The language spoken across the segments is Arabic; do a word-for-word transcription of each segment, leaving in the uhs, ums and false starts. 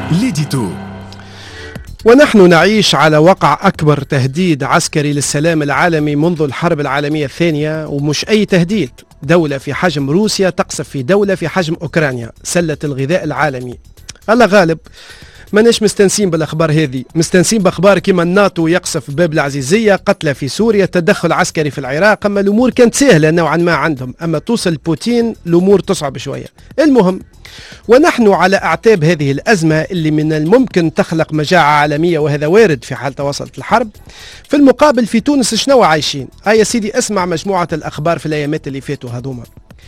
ليديتو. ونحن نعيش على وقع أكبر تهديد عسكري للسلام العالمي منذ الحرب العالمية الثانية، ومش أي تهديد. دولة في حجم روسيا تقصف في دولة في حجم أوكرانيا، سلة الغذاء العالمي. الله غالب، ماناش مستنسين بالاخبار هذه، مستنسين باخبار كيما الناتو يقصف باب العزيزيه، قتلى في سوريا، تدخل عسكري في العراق. اما الامور كانت سهله نوعا ما عندهم، اما توصل بوتين الامور تصعب شويه. المهم، ونحن على اعتاب هذه الازمه اللي من الممكن تخلق مجاعه عالميه، وهذا وارد في حال تواصلت الحرب. في المقابل في تونس شنو عايشين؟ هيا سيدي اسمع مجموعه الاخبار في الايامات اللي فاتوا هذوما.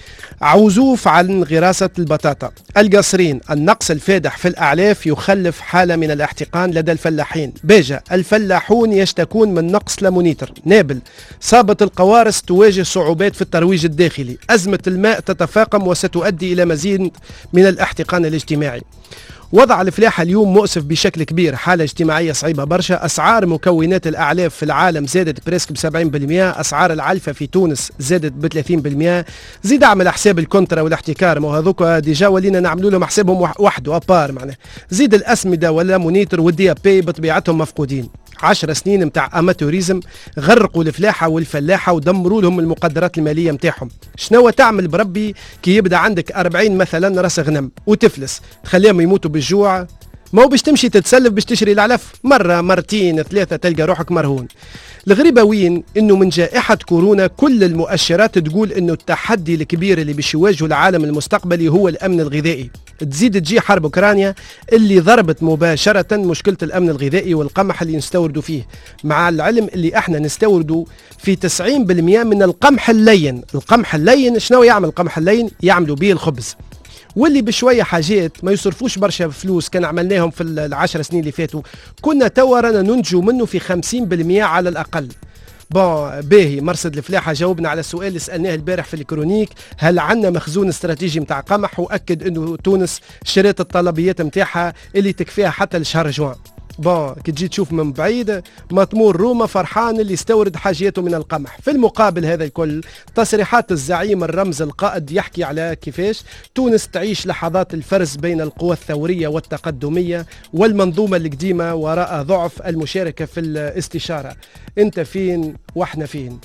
عزوف عن غراسة البطاطا، القصرين، النقص الفادح في الأعلاف يخلف حالة من الاحتقان لدى الفلاحين. بيجا، الفلاحون يشتكون من نقص لمونيتر. نابل، صابة القوارص تواجه صعوبات في الترويج الداخلي. أزمة الماء تتفاقم وستؤدي إلى مزيد من الاحتقان الاجتماعي. وضع الفلاحة اليوم مؤسف بشكل كبير، حالة اجتماعية صعيبة برشا. أسعار مكونات الأعلاف في العالم زادت بريسك بسبعين بالمئة، أسعار العلفة في تونس زادت بثلاثين بالمئة. زيد اعمل حساب الكونترا والاحتكار، ما هذوك ديجا ولينا نعملوا لهم حسابهم وحده أبار معناه. زيد الأسمدة ولا مونيتر والدي بي بطبيعتهم مفقودين. عشر سنين متاع اماتوريزم غرقوا الفلاحه والفلاحه ودمروا لهم المقدرات الماليه متاعهم. شنو تعمل بربي كي يبدا عندك أربعين مثلا راس غنم وتفلس تخليهم يموتوا بالجوع؟ ما هو باش تمشي تتسلف باش تشري العلف مره مرتين ثلاثه تلقى روحك مرهون. الغريبة وين؟ انه من جائحة كورونا كل المؤشرات تقول انه التحدي الكبير اللي باش يواجهه العالم المستقبلي هو الامن الغذائي. تزيد تجي حرب اوكرانيا اللي ضربت مباشرة مشكلة الامن الغذائي والقمح اللي نستوردوا فيه، مع العلم اللي احنا نستوردوا في تسعين بالمئة من القمح اللين. القمح اللين شنو يعمل القمح اللين؟ يعملوا به الخبز، واللي بشويه حاجات ما يصرفوش برشا فلوس. كان عملناهم في العشر سنين اللي فاتوا كنا توا رانا ننجو منه في خمسين بالمئة على الاقل. بون باهي، مرصد الفلاحه جاوبنا على السؤال اللي سالناه البارح في الكرونيك، هل عندنا مخزون استراتيجي نتاع قمح؟ واكد انه تونس شريت الطلبيات نتاعها اللي تكفيها حتى لشهر جوان. بون كي تجي تشوف من بعيد مطمور روما فرحان اللي يستورد حاجيته من القمح. في المقابل هذا الكل تصريحات الزعيم الرمز القائد يحكي على كيفاش تونس تعيش لحظات الفرز بين القوى الثورية والتقدمية والمنظومة القديمة وراء ضعف المشاركة في الاستشارة. انت فين واحنا فين؟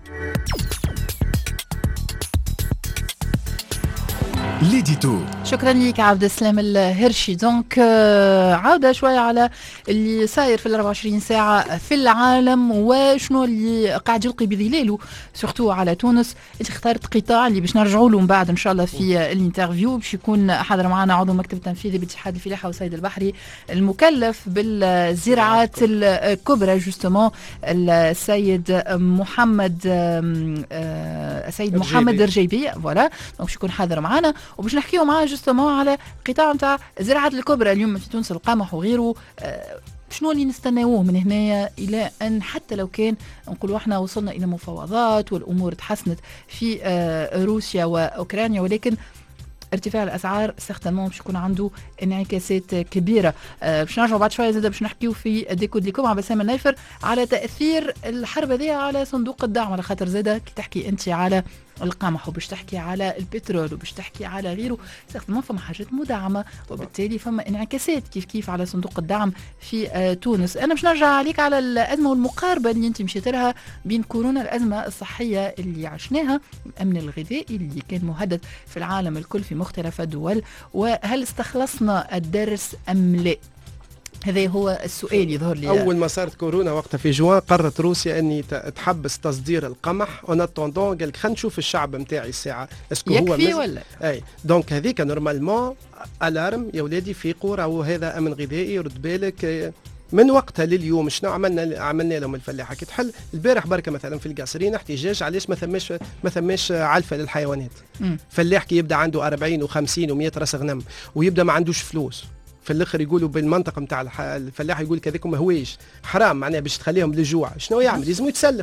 ليديتو. شكرا لك عبد السلام الهرشي. دونك عودة شوية على اللي صاير في الأربع وعشرين ساعة في العالم وشنو اللي قاعد يلقي بظلاله سورتو على تونس. انت اخترت قطاع اللي باش نرجعوا له من بعد ان شاء الله في الانترفيو، باش يكون حاضر معنا عضو مكتب تنفيذي باتحاد الفلاحة والصيد البحري المكلف بالزراعات الكبرى جوستومون السيد محمد السيد محمد الرجيبي. فوالا دونك باش يكون حاضر معنا وباش نحكيو معاه جوستومون على قطاع نتاع الزراعات الكبرى اليوم في تونس، القمح وغيره. أه شنو اللي نستناوه من هنا الى ان حتى لو كان نقولوا احنا وصلنا الى مفاوضات والامور تحسنت في أه روسيا واوكرانيا، ولكن ارتفاع الاسعار سيغتانمون باش يكون عنده انعكاسات كبيره. أه باش نرجعوا بعد شويه زاد باش نحكيو في ديكود ليكم مع بسام النايفر على تاثير الحرب هذه على صندوق الدعم، على خاطر زاد كي تحكي انت على القمح وباش تحكي على البترول وباش تحكي على غيره سيغتانمون فما حاجات مدعمه وبالتالي فما انعكاسات كيف كيف على صندوق الدعم في آه تونس. انا باش نرجع عليك على الازمه والمقاربه اللي انت مشيت لها بين كورونا، الازمه الصحيه اللي عشناها، الامن الغذائي اللي كان مهدد في العالم الكل في مختلف الدول، وهل استخلصنا الدرس ام لا؟ هذا هو السؤال يظهر لي. اول ما صارت كورونا وقتها في جوان قررت روسيا اني تحبس تصدير القمح اون اتوندون، قال لك خلينا نشوف الشعب نتاعي الساعه اسكو هو يكفي ولا اي. دونك هذيك نورمالمون الارم يا ولادي فيقوا راهو هذا امن غذائي، رد بالك. من وقتها لليوم شنو عملنا عملنا لهم الفلاحه كي تحل البارح بركه مثلا في القصرين احتجاج علاش ما ثماش ما ثماش علفه للحيوانات. م. فلاح كي يبدا عنده أربعين وخمسين ومئة راس غنم ويبدا ما عندوش فلوس، في الاخر يقولوا بالمنطقه نتاع الفلاح يقول لك هذاك ما هويش حرام معناها باش تخليهم للجوع، شنو يعمل؟ لازم يتسلف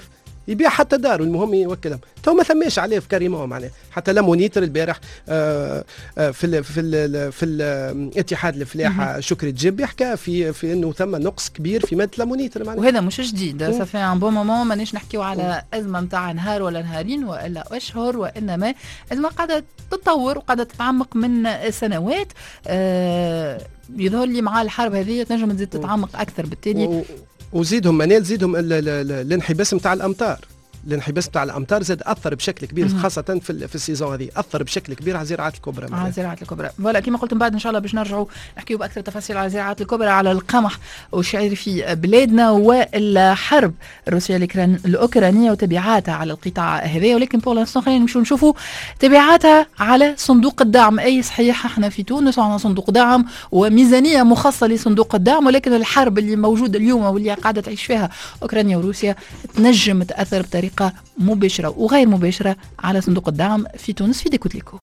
يبيع حتى دار المهم يوكلهم. تو ما ثماش عليه في كريمون معناها. حتى لا مونيتر البارح آه آه في ال في ال في الاتحاد الفلاحه شكري الجبي حكى في في انه ثم نقص كبير في ماده لامونيتر معناها. وهذا مش جديد، صافي ان بون مومون مانيش نحكيو على ازمه نتاع نهار ولا نهارين والا اشهر، وانما ازمه قاعده تتطور وقاعده تتعمق من سنوات. آه يظهر لي مع الحرب هذه تنجم تزيد تتعمق اكثر، بالتالي وزيدهم منال زيدهم الانحباس نتاع الامطار. الانحباس نتاع الامطار زاد اثر بشكل كبير خاصه في في السيزون هذه، اثر بشكل كبير على الزراعات الكبرى. على الزراعات الكبرى فوالا كما قلت من بعد ان شاء الله باش نرجعوا نحكيوا باكثر تفاصيل على الزراعات الكبرى، على القمح والشعير في بلادنا والحرب الروسيه الاوكرانيه وتبعاتها على القطاع هذا. ولكن بور لانستون خلينا نمشيو نشوفوا تبعاتها على صندوق الدعم. اي صحيح احنا في تونس وعندنا صندوق دعم وميزانيه مخصصه لصندوق الدعم، ولكن الحرب اللي موجوده اليوم واللي قاعده تعيش فيها اوكرانيا وروسيا تنجم تاثر بطريقه مباشرة وغير مباشرة على صندوق الدعم في تونس. في ديكوت ليكو.